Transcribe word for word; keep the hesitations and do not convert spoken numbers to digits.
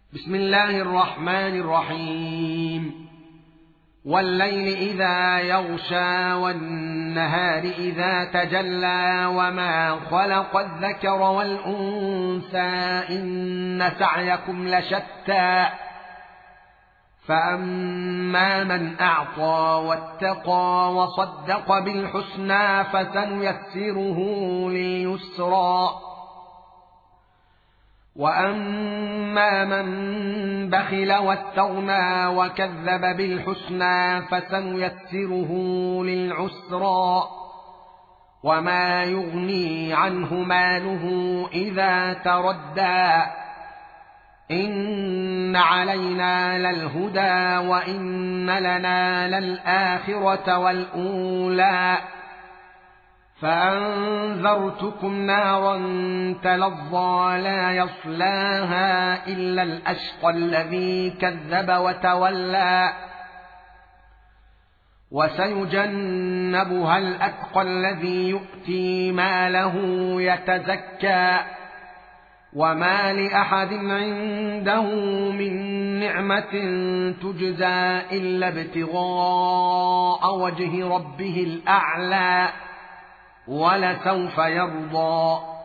بسم الله الرحمن الرحيم والليل إذا يغشى والنهار إذا تجلى وما خلق الذكر والأنثى إن سعيكم لشتى فأما من أعطى واتقى وصدق بالحسنى فسنيسره لليسرى وأما من بخل واستغنى وكذب بالحسنى فسنيسره للعسرى وما يغني عنه ماله إذا تردى إن علينا للهدى وإن لنا للآخرة والأولى فأنذرتكم نارا تلظى لا يصلاها إلا الأشقى الذي كذب وتولى وسيجنبها الأتقى الذي يؤتي ماله يتزكى وما لأحد عنده من نعمة تجزى إلا ابتغاء وجه ربه الأعلى ولسوف يرضى